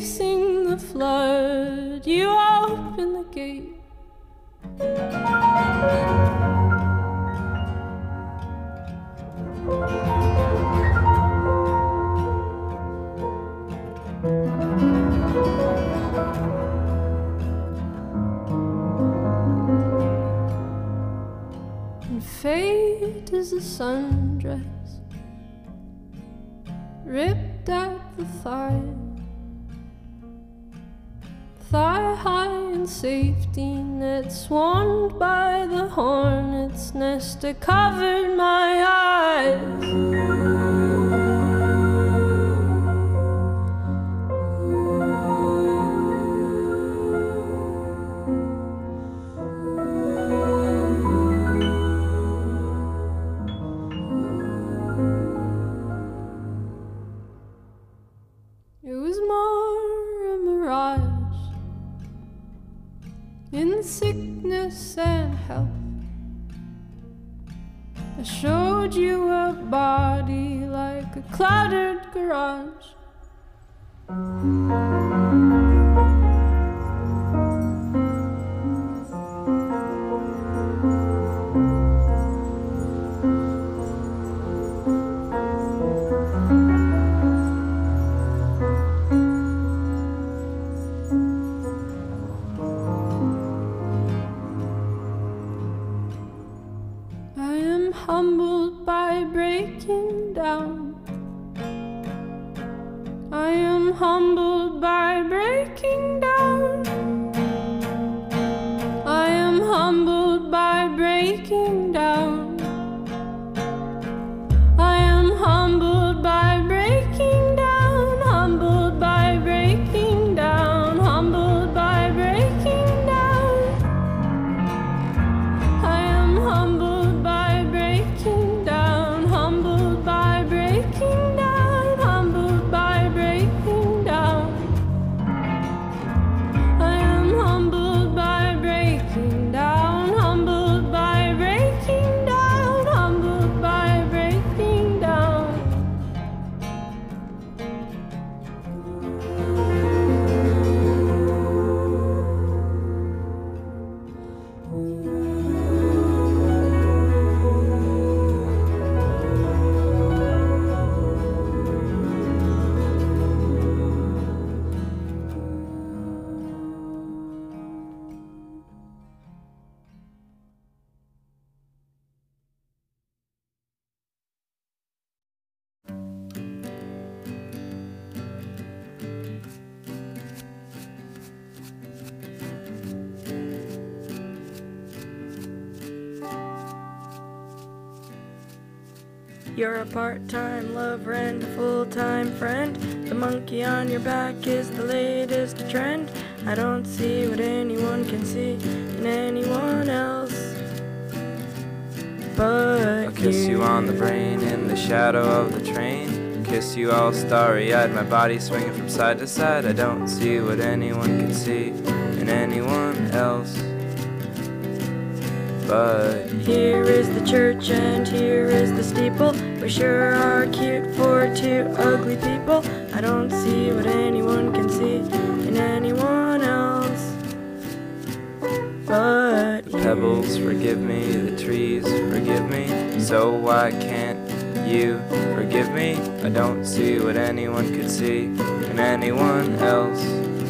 facing the flood, you open the gate. And fate is a sundress ripped at the thigh, thigh high in safety net, swarmed by the hornet's nest. I covered my eyes. In sickness and health, I showed you a body like a cluttered garage. Humbled by breaking down. I am humbled by breaking down. I am humbled by breaking down. I am humbled by breaking down. Humbled by breaking down. Humbled by breaking down. I am humbled. You're a part-time lover and a full-time friend. The monkey on your back is the latest trend. I don't see what anyone can see in anyone else but I'll kiss you on the brain in the shadow of the train. Kiss you all starry-eyed, my body swinging from side to side. I don't see what anyone can see in anyone else but here is the church and here is the steeple. We sure are cute for two ugly people. I don't see what anyone can see in anyone else but the pebbles forgive me, the trees forgive me. So why can't you forgive me? I don't see what anyone could see in anyone else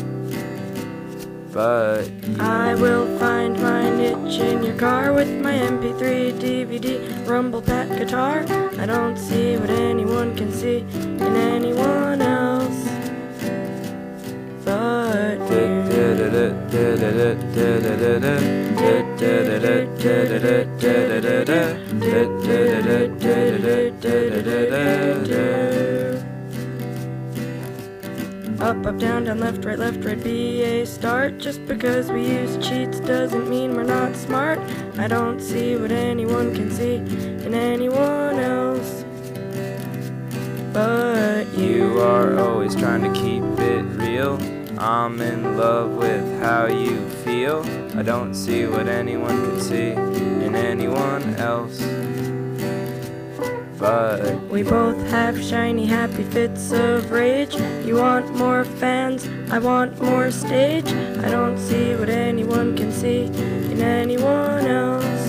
but I will find my niche in your car with my MP3, DVD, rumble pack guitar. I don't see what anyone can see in anyone else but up, up, down, down, left, right, be a start. Just because we use cheats doesn't mean we're not smart. I don't see what anyone can see in anyone else but you are always trying to keep it real. I'm in love with how you feel. I don't see what anyone can see in anyone else but we both have shiny, happy fits of rage. You want more fans, I want more stage. I don't see what anyone can see in anyone else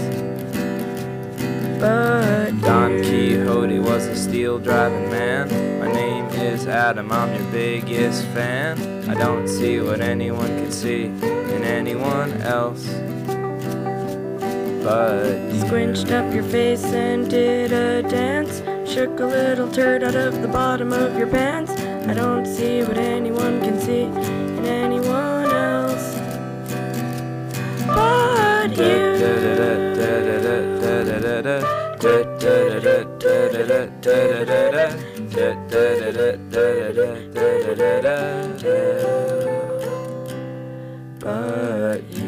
but Don you. Quixote was a steel-driving man. My name is Adam, I'm your biggest fan. I don't see what anyone can see in anyone else but you. Squinched up your face and did a dance. Shook a little turd out of the bottom of your pants. I don't see what anyone can see in anyone else but you. But you.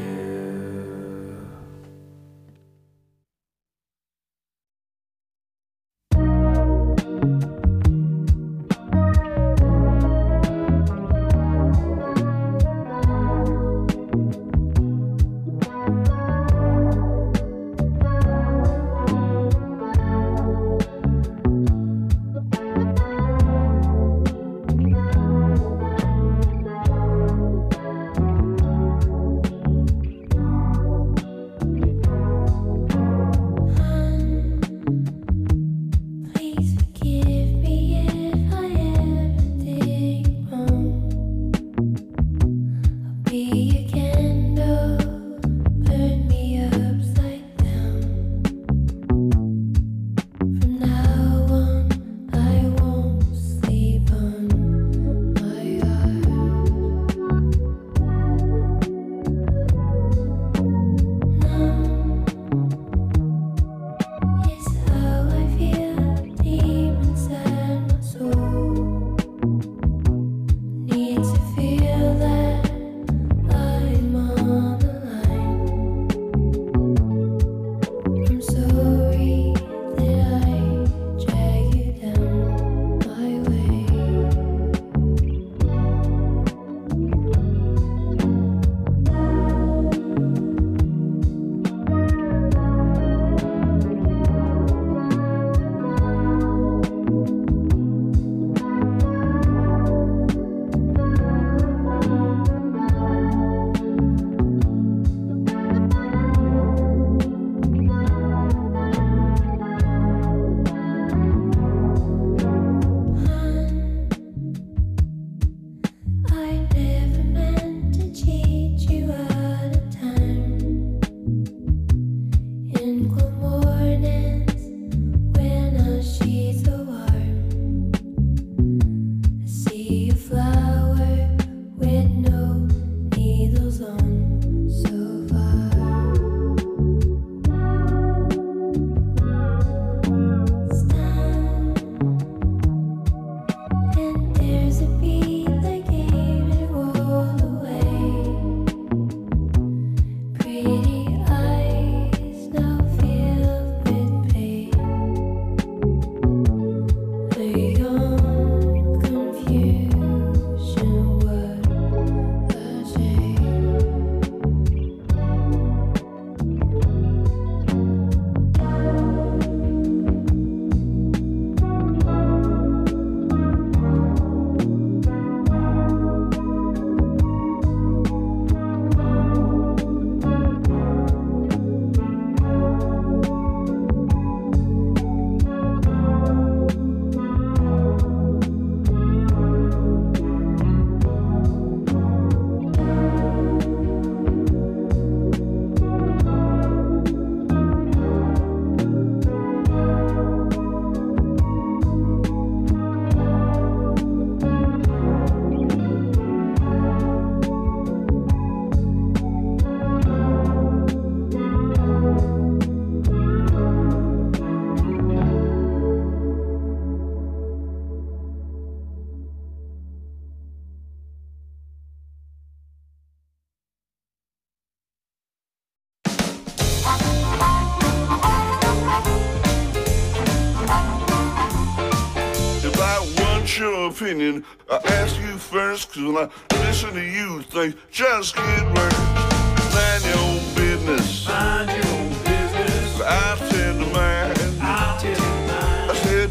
your opinion. I ask you first, cause when I listen to you, things just get worse. Mind your own business. Mind your own business. I tend to mine. I tend to mine. I said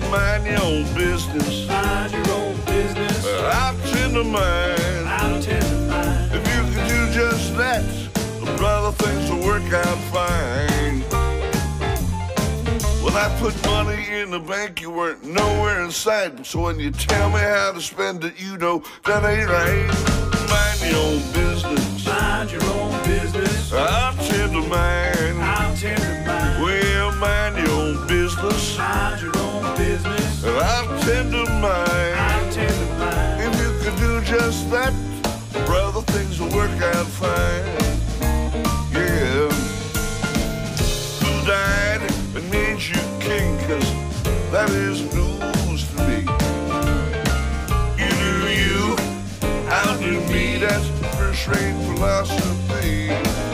tender mind. how tender mind. If you could do just that, brother, things will work out fine. When I put money in the bank, you weren't nowhere in sight. So when you tell me how to spend it, you know that ain't right. Mind your own business. Mind your own business. I'll tend to mine. How tender mind. Well, mind your own business. Mind your own business. I'll tend to mine. How tender mind. If you could do just that, brother, things will work out fine. Yeah. Who died and made you king? 'Cause that is news to me. You do you, I'll do me. That's first-rate philosophy.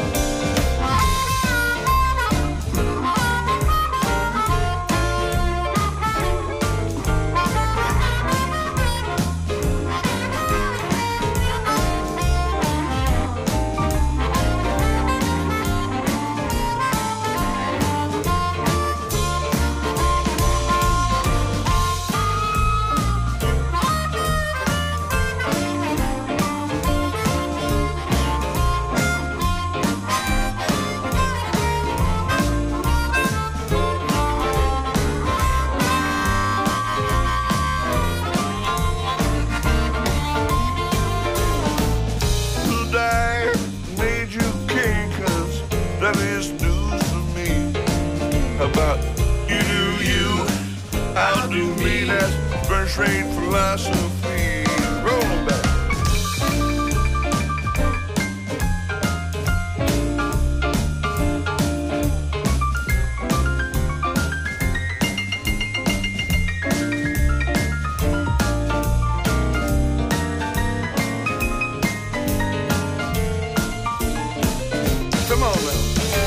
First-rate philosophy. Roll 'em back. Come on now.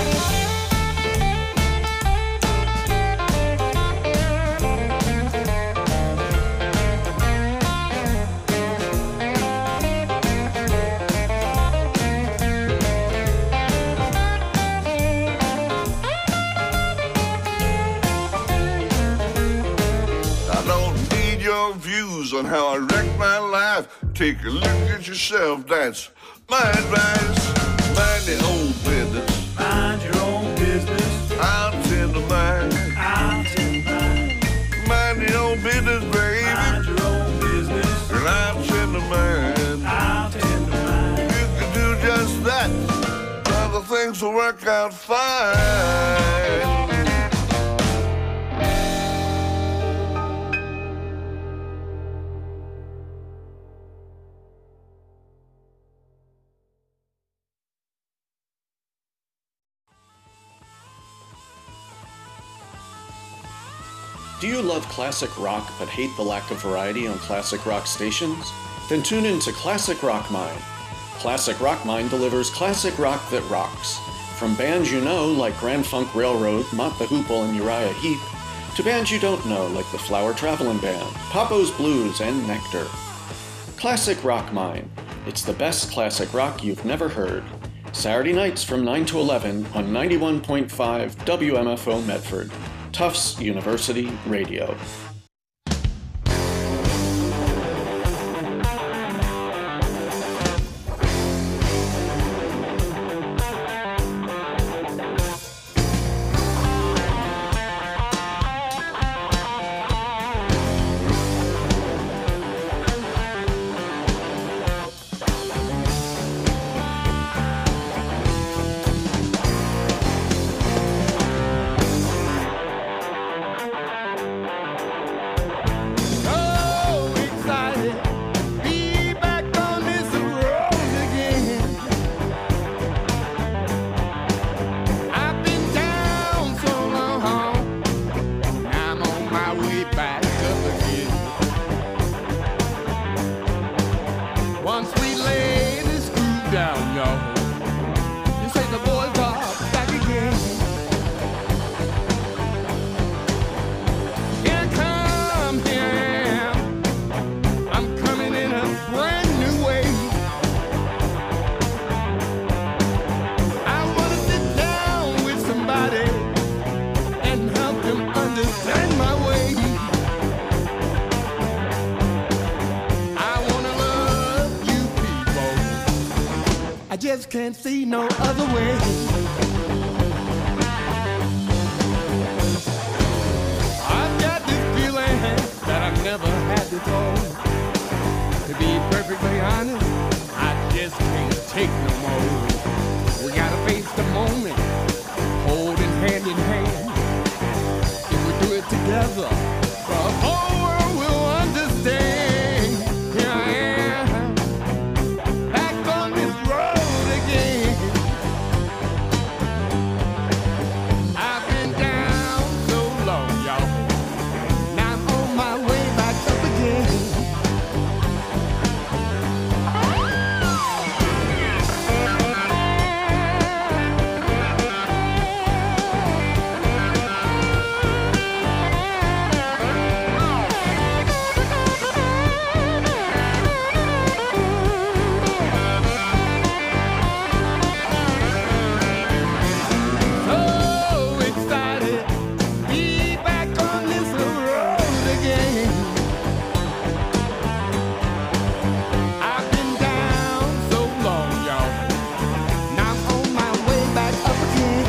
Views on how I wrecked my life. Take a look at yourself, that's my advice. Mind your own business. Mind your own business. I'll tend to mine. How tender mind. Mind your own business, baby. Mind your own business. And I'll tend to mine. How tender mind. If you can do just that, other things will work out fine. Do you love classic rock but hate the lack of variety on classic rock stations? Then tune in to Classic Rock Mine. Classic Rock Mine delivers classic rock that rocks. From bands you know like Grand Funk Railroad, Mott the Hoople, and Uriah Heep, to bands you don't know like the Flower Travelin' Band, Papo's Blues, and Nectar. Classic Rock Mine. It's the best classic rock you've never heard. Saturday nights from 9 to 11 on 91.5 WMFO Medford. Tufts University Radio. just can't see no other way. I've got this feeling that I've never had before. To be perfectly honest, I just can't take no more. We gotta face the moment, holding hand in hand. If we do it together, the whole world will understand. Here I am, back on this road again. I've been down so long, y'all. Now I'm on my way back up again. So excited, be back on this road again. I've been down so long, y'all. Now I'm on my way back up again.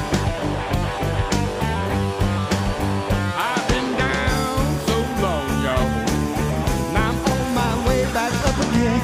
I've been down so long, y'all. Now I'm on my way back up again.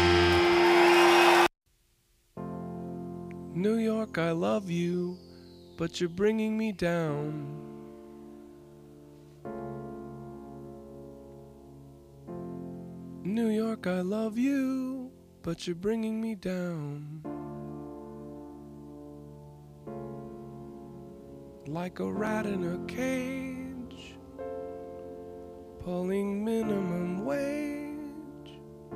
New York, I love you. but you're bringing me down. New York, I love you, but you're bringing me down. Like a rat in a cage, pulling minimum wage.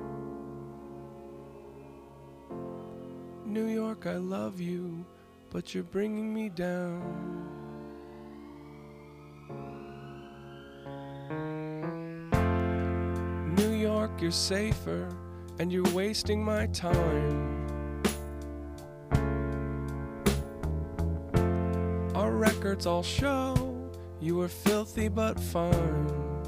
New York, I love you, but you're bringing me down. New York, you're safer, and you're wasting my time. Our records all show you were filthy but fine.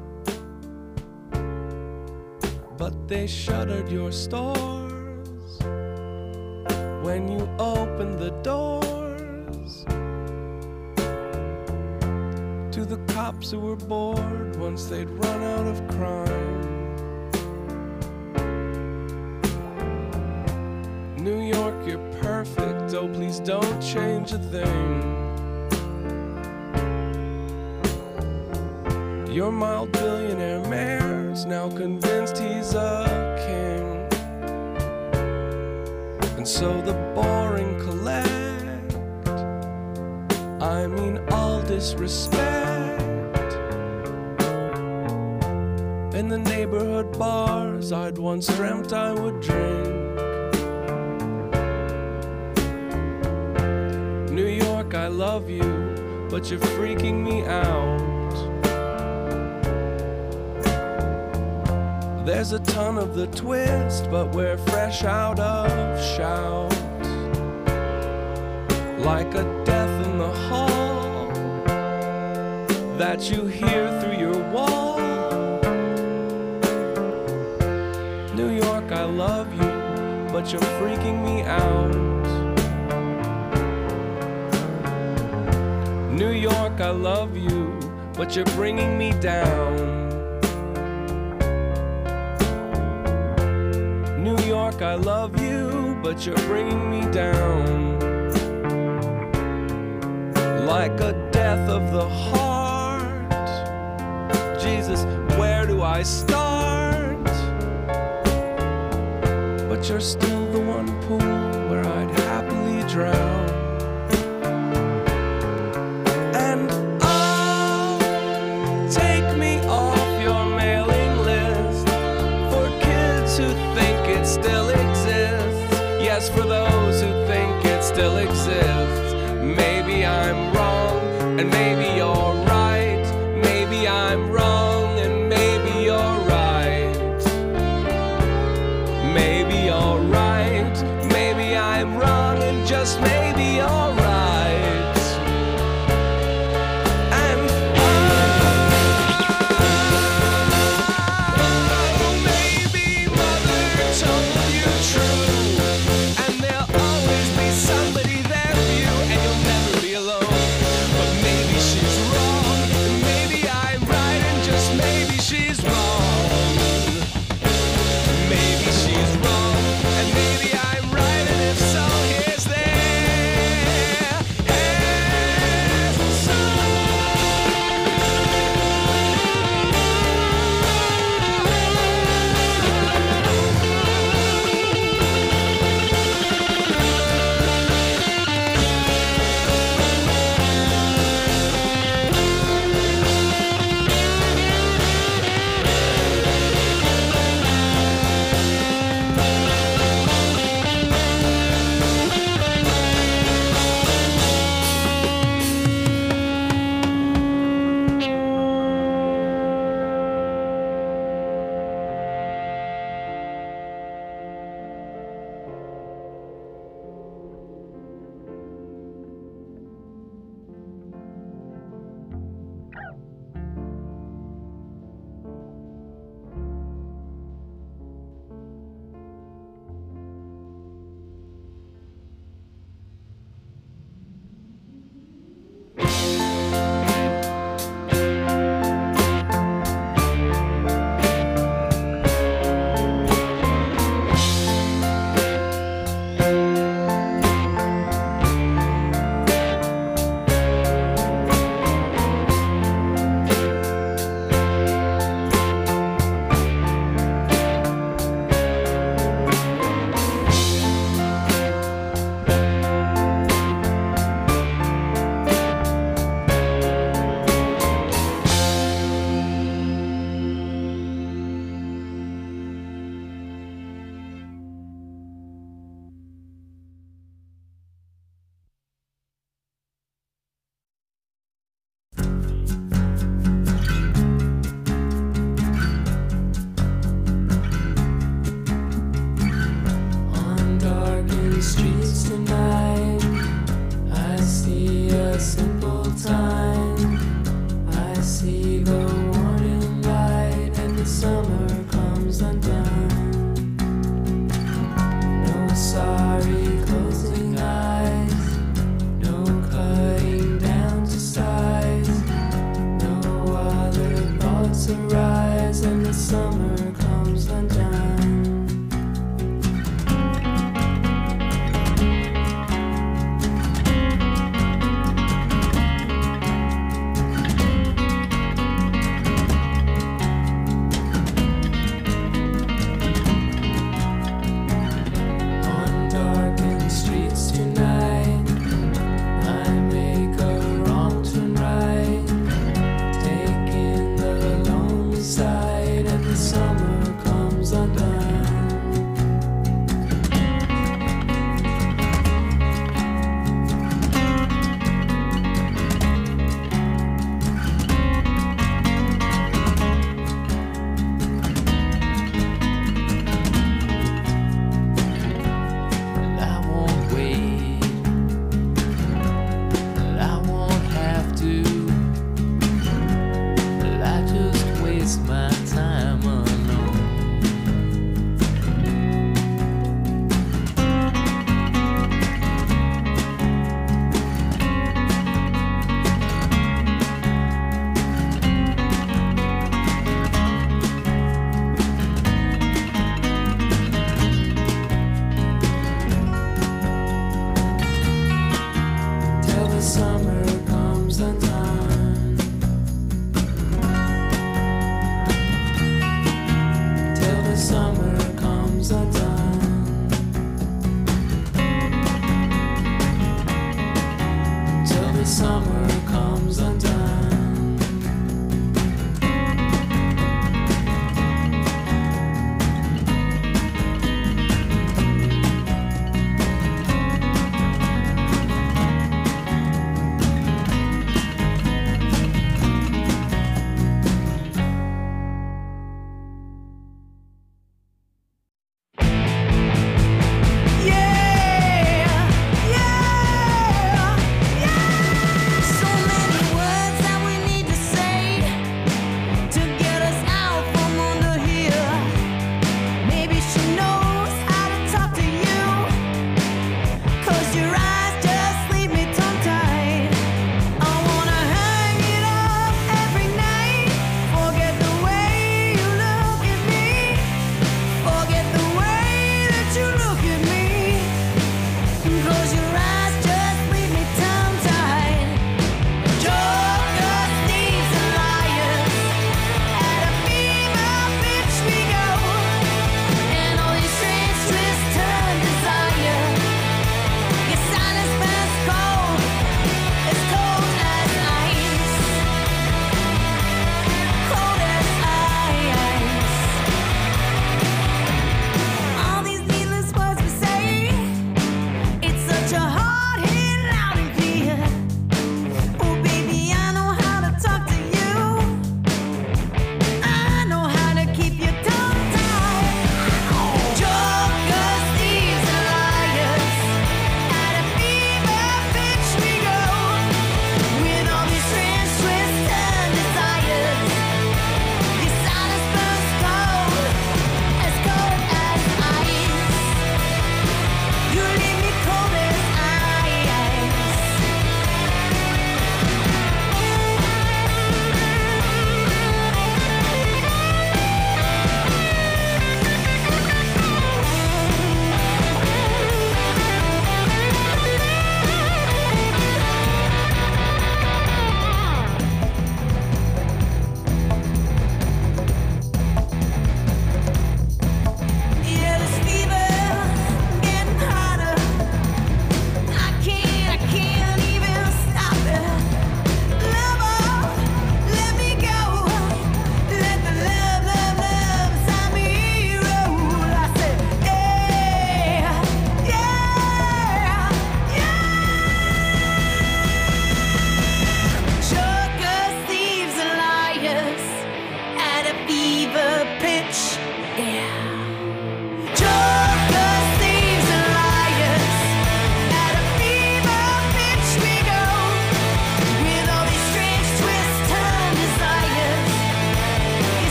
But they shuttered your stores when you opened the doors to the cops who were bored once they'd run out of crime. New York, you're perfect, oh please don't change a thing. Your mild billionaire mayor's now convinced he's a king, and so the boring collect, I mean all disrespect. In the neighborhood bars I'd once dreamt I would drink. New York, I love you, but you're freaking me out. There's a ton of the twist, but we're fresh out of shout. Like a death in the hall that you hear through your wall. New York, I love you, but you're freaking me out. New York, I love you, but you're bringing me down. New York, I love you, but you're bringing me down. Like a death of the heart. Jesus, where do I start? But you're still the one pool where I'd happily drown. And oh, take me off your mailing list for kids who think it still exists. Yes, for those who think it still exists. Maybe I'm wrong, and maybe you're right. Maybe I'm wrong, and maybe you're right. Maybe you're right, maybe I'm wrong, and just maybe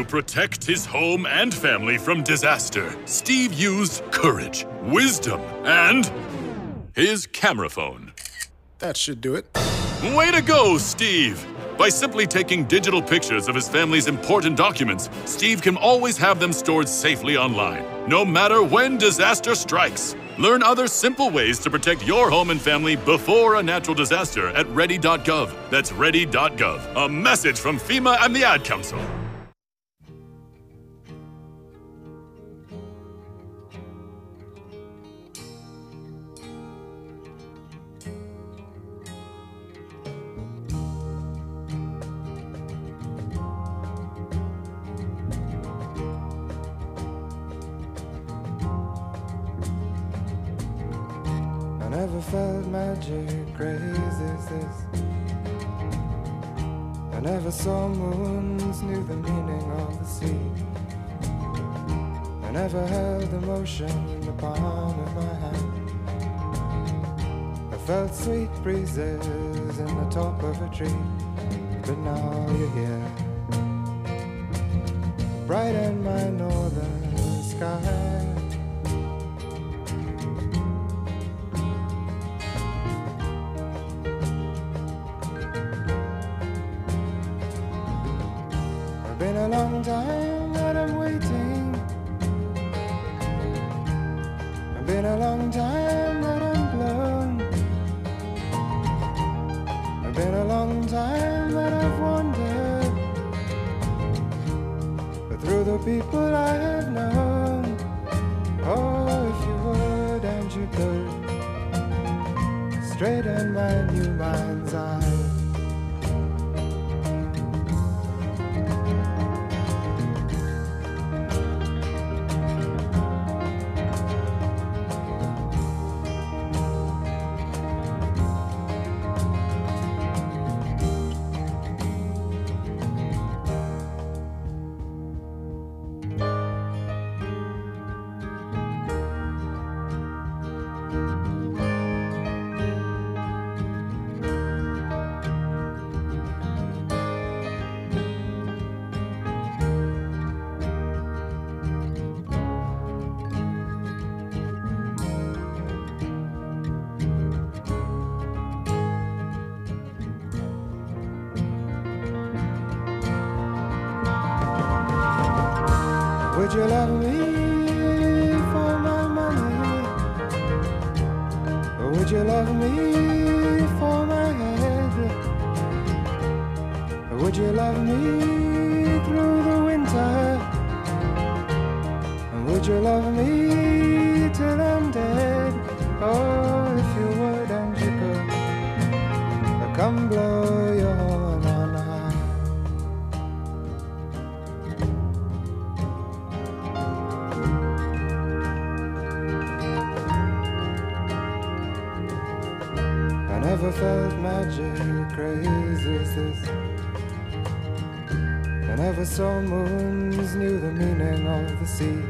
To protect his home and family from disaster, Steve used courage, wisdom, and his camera phone. That should do it. Way to go, Steve! By simply taking digital pictures of his family's important documents, Steve can always have them stored safely online, no matter when disaster strikes. Learn other simple ways to protect your home and family before a natural disaster at ready.gov. That's ready.gov. A message from FEMA and the Ad Council. Never felt magic crazy as this. I never saw moons, knew the meaning of the sea. I never held emotion in the palm of my hand. I felt sweet breezes in the top of a tree. But now you're here, bright in my northern sky. Been a long time that I'm waiting. It's been a long time that I'm blown. It's been a long time that I've wandered, but through the people I have known. Oh, if you would and you could, straighten my new mind's eye. Would you love me for my money? Or would you love me for my head? Or would you love me through the winter? And would you love me till I'm dead? Oh, if you would and you could, come blow your horn on high. Never felt magic crazy as this. I never saw moons, knew the meaning of the sea.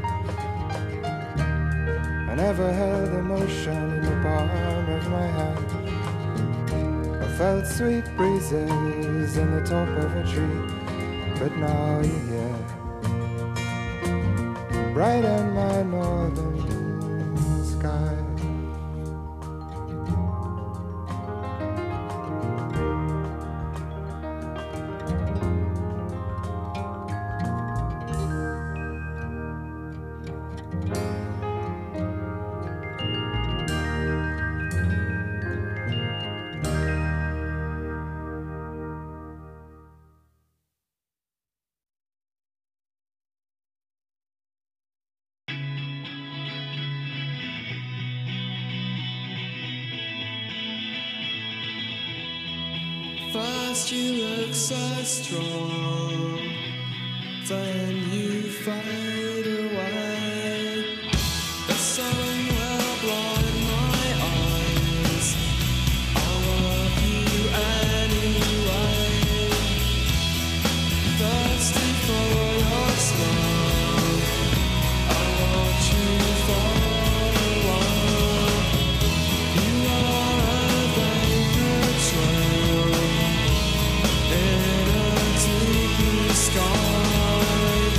I never held emotion in the palm of my hand. I felt sweet breezes in the top of a tree. But now you're here, bright in my northern sky. First you look so strong, then you fade away. The sun will blind my eyes, I'll love you anyway. Thirsty for your smile, I want you for a while. You are a vapor trail in a deep blue sky.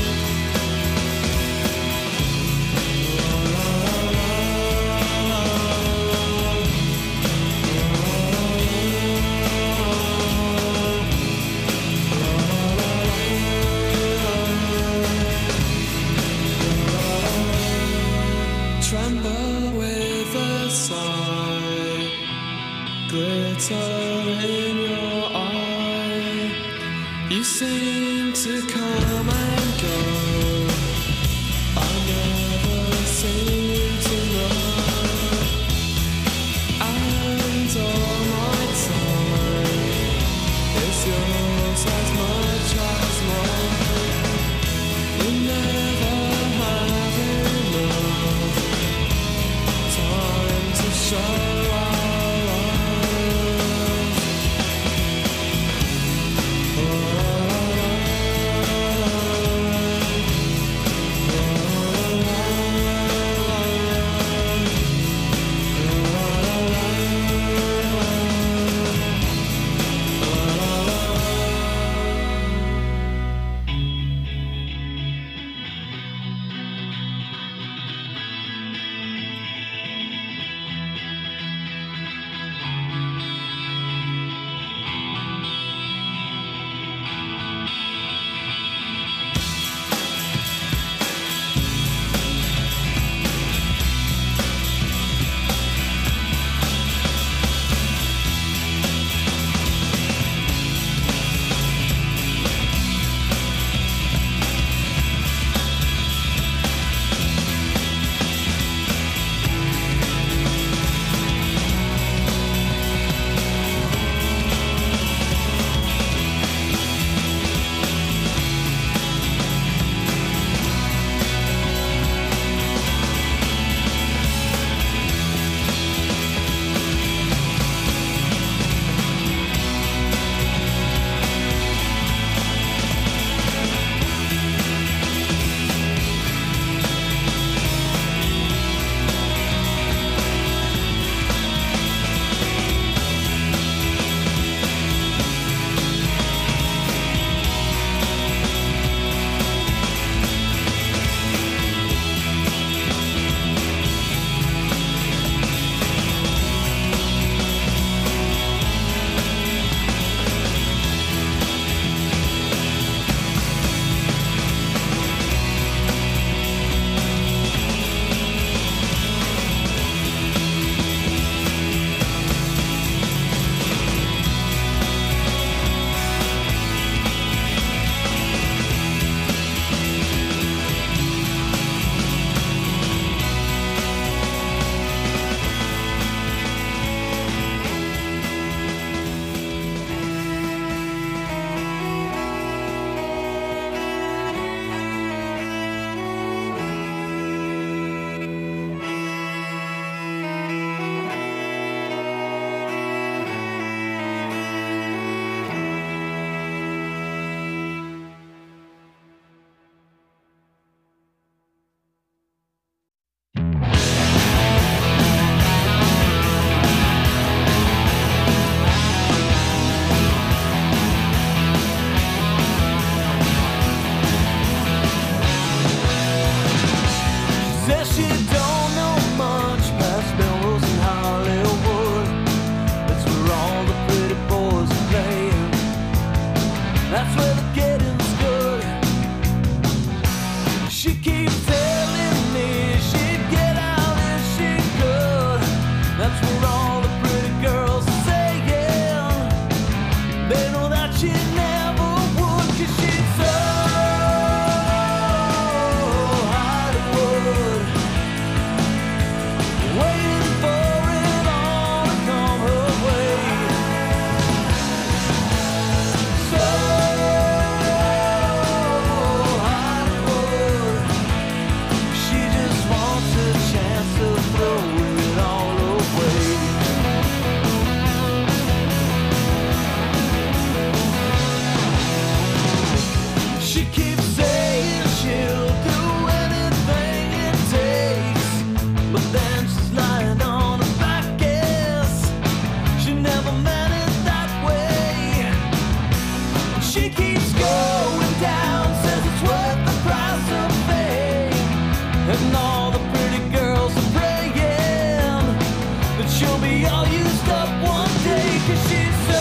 And all the pretty girls are praying that she'll be all used up one day, 'cause she's so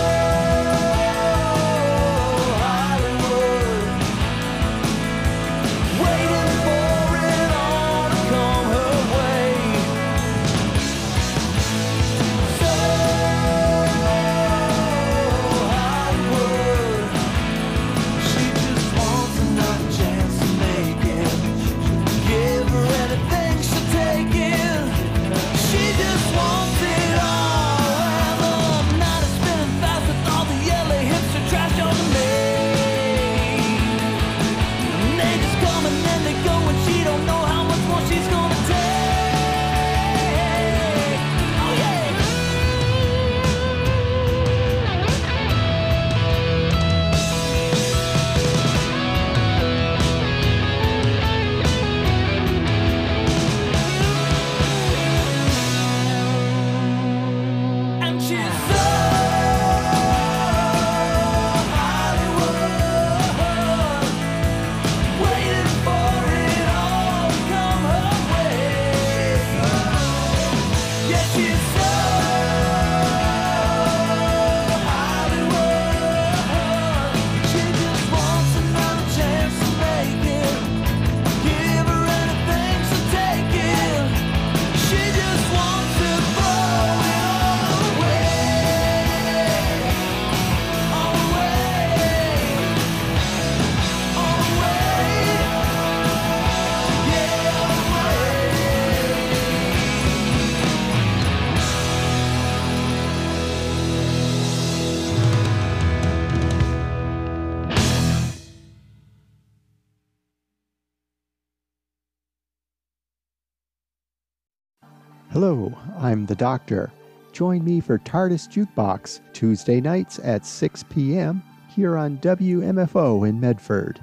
Hollywood, waiting for it all to come her way. So Hollywood, she just wants another chance to make it. Give her anything, she'll take it. She just wants it all. And the night is spinning fast with all the LA hipster trash on the main. And they just come and then they go, and she don't know how much more she's gonna take. Oh yeah. And she's so Hollywood, waiting for it all to come her way. Yeah, she's so Hollywood, she just wants another chance to make it. Give her anything, she'll take it. She just wants to throw it all away. All away. All away. Yeah, all away. Hello, I'm the Doctor. Join me for TARDIS Jukebox, Tuesday nights at 6 p.m. here on WMFO in Medford.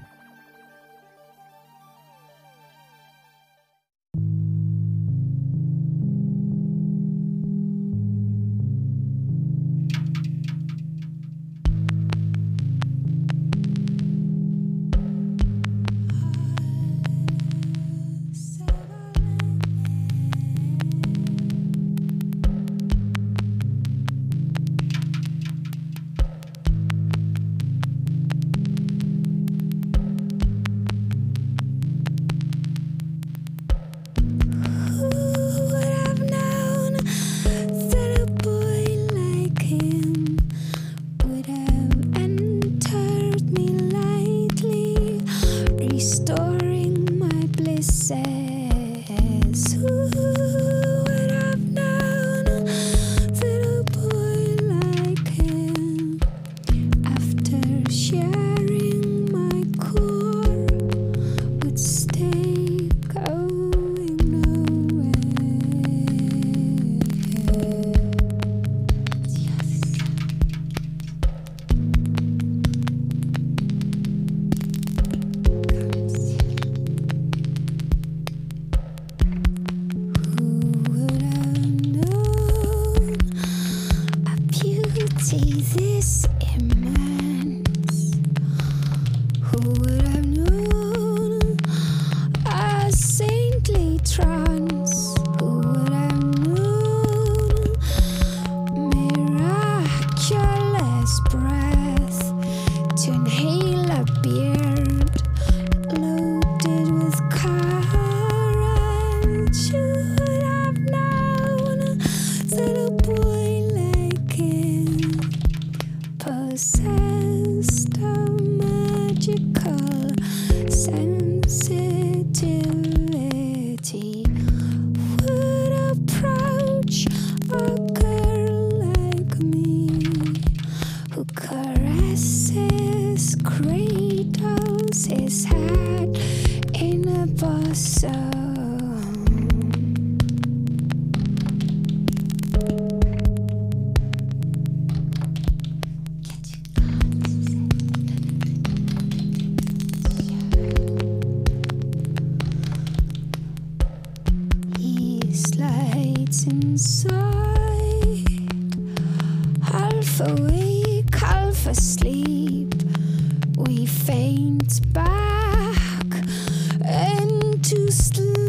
We faint back into sleep.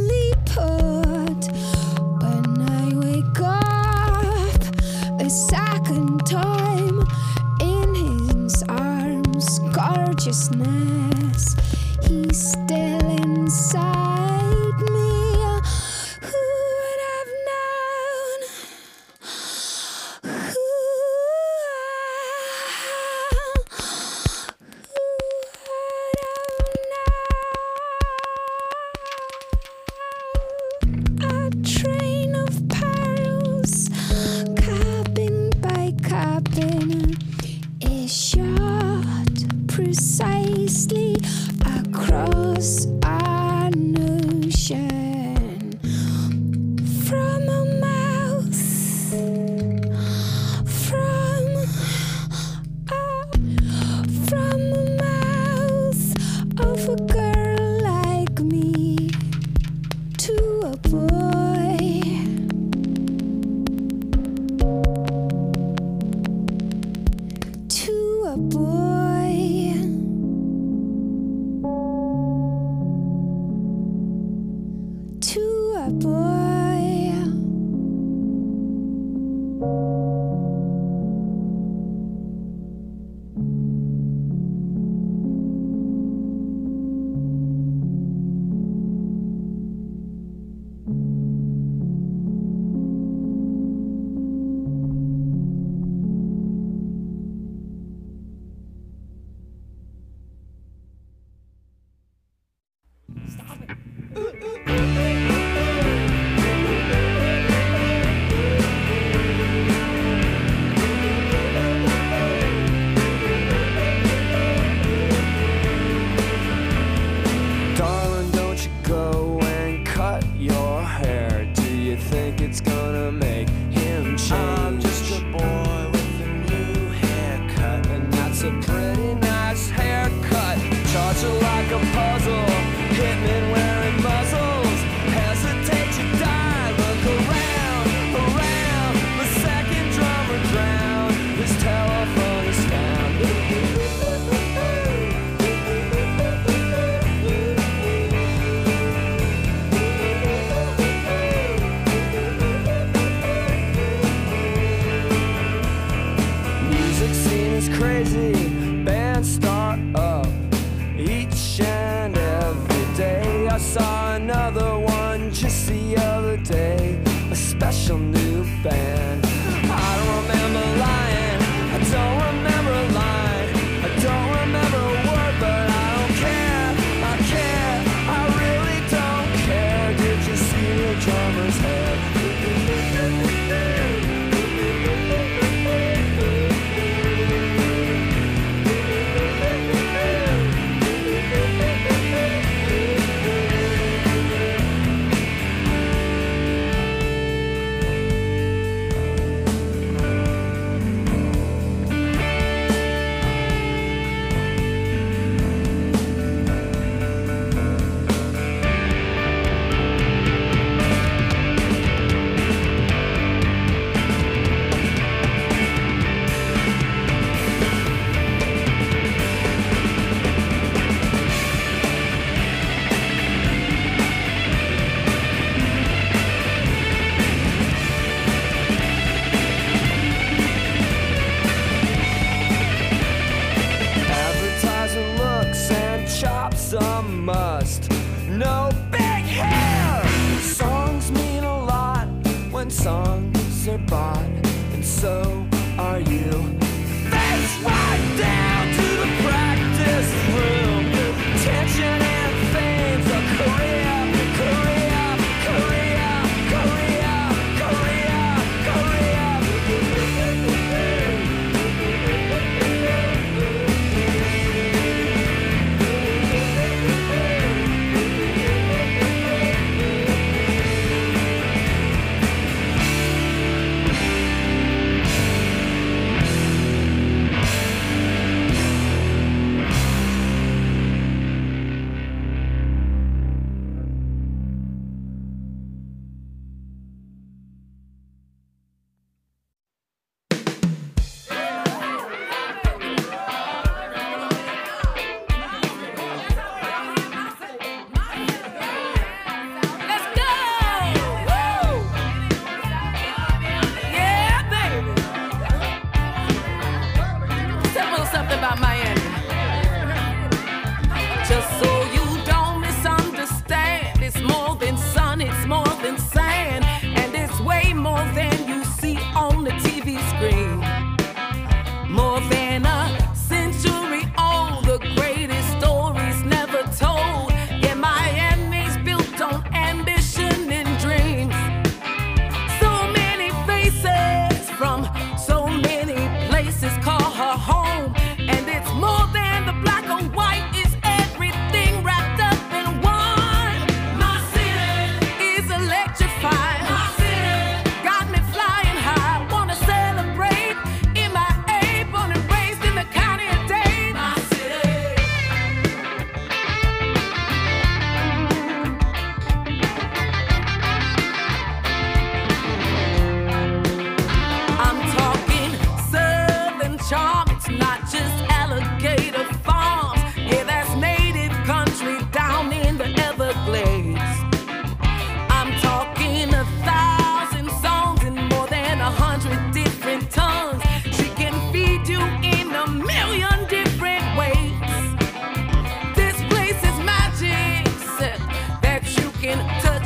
he's still inside me. Who would have known? A train of perils, cabin by cabin, is shot precisely across an ocean from a mouth, from the mouth of a girl like me to a boy, to a boy, to a boy. Darling, don't you go and cut your hair. Do you think it's gonna make him change? I'm just a boy with a new haircut, and that's a pretty nice haircut. Charge it like a puzzle, hitmen wearing muzzles. Hesitate to die, look around, around. The second drummer drowned, his telephone is found. Music scene is crazy, bands start up each and every day. I saw another one just the other day, a special new band. I don't remember lying, I don't remember a line, I don't remember a word, but I don't care, I care, I really don't care. Did you see the drummer's head? Some must no big hair. Songs mean a lot when songs are bought, and so are you. Face right down to the practice room. Tension and fame's a career, career, career, career, career, career.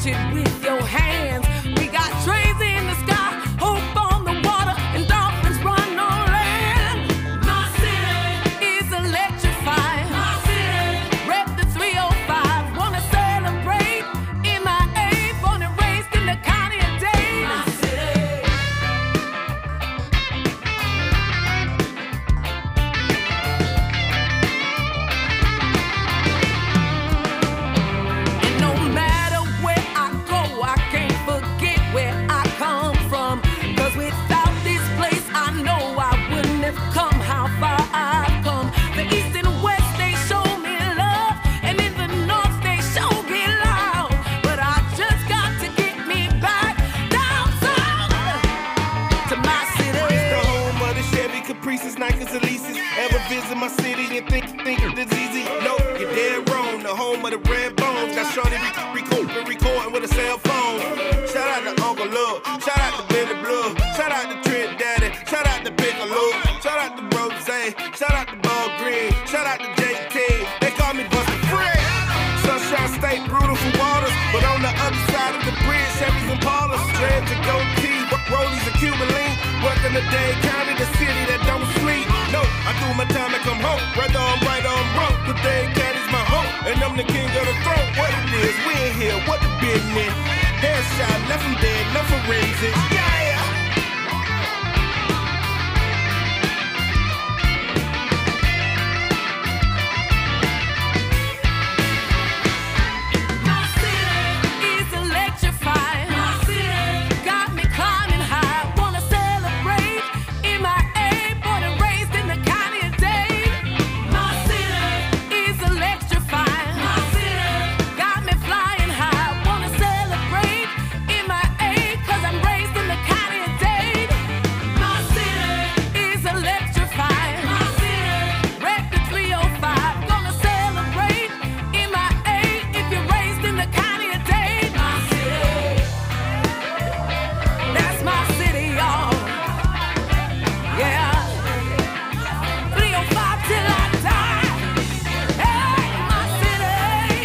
catch it with your hands. We got trains in the sky, hope on the water, and dolphins run on land. My city is electrifying. My city, rep the 305, wanna celebrate. MIA, born and raised in the county of Dade. My city. And no matter where I go, I can't forget where I come from. 'Cause without this place, I know I wouldn't have come how far I've come. The east and west, they show me love, and in the north, they show me loud. But I just got to get me back down south to my city. It's the home of the Chevy, Caprices, Nikes, and Leases. Ever visit my city and think it's easy? No, you're dead wrong. The home of the red bones. Got Shorty recording with a cell phone. Shout out to Uncle Love. Shout out to Billy Blue. Shout out to Trent Daddy. Shout out to Piccolo. Shout out to Rose. Shout out to Ball Green. Shout out to JT. They call me Busta Free. Sunshine State, brutal for waters. But on the other side of the bridge, Chevys and Paulers. Dreads and goatee, rollies and Cuban link. Welcome to Dade County, the city that don't sleep. No, I do my time and come home. Whether I'm right or I'm wrong, the Dade County's my home. And I'm the king of the throne. What it is, we in here, what the business? Headshot, left him dead, no forensics. Yeah. My city is electrifying. My city got me climbing high. Wanna celebrate. MIA, born and raised in the county of Dade. My city is electrifying. My city got me flying high. Wanna celebrate. MIA, 'cause I'm raised in the county of Dade. My city is electrifying. My city, rep the 305, gonna celebrate. MIA, if you're raised in the county of Dade. My city, that's my city, y'all. Yeah, 305 till I die. Hey, my city,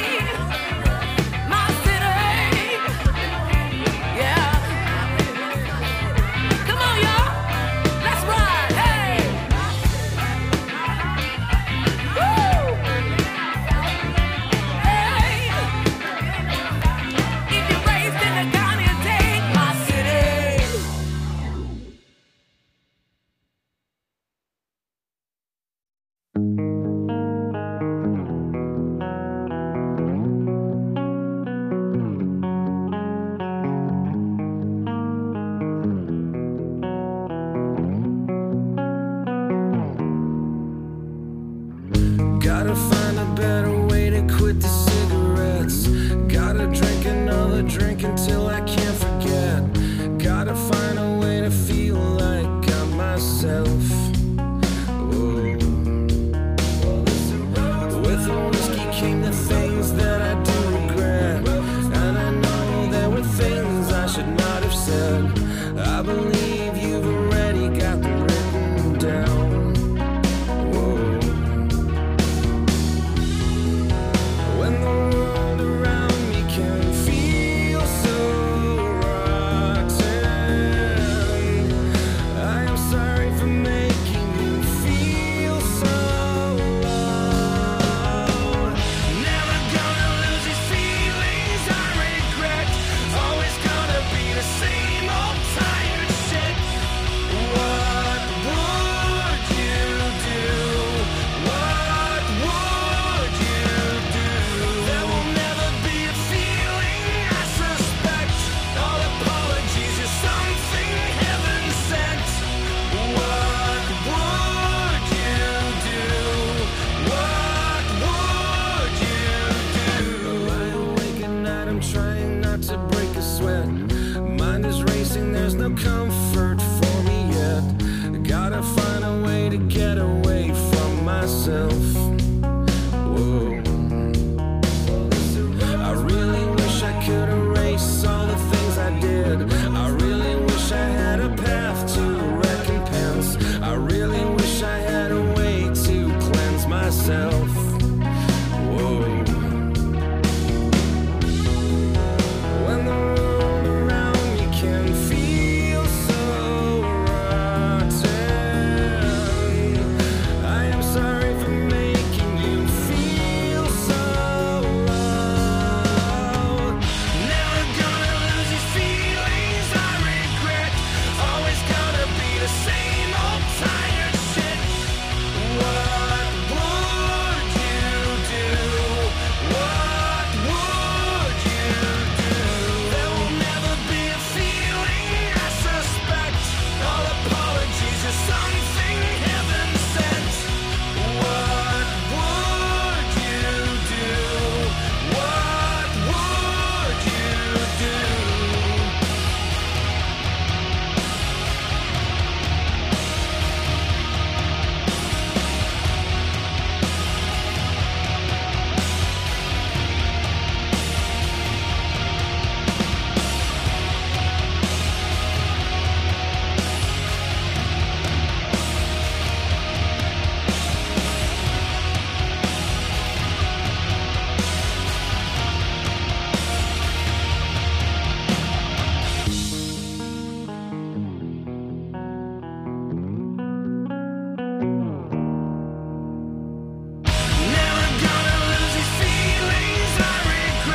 my city. Yeah, come on, y'all, let's ride. Hey, woo. Hey, if you're raised in the county of Dade, my city. Gotta find a better way to quit the cigarettes. Gotta drink another drink until I can't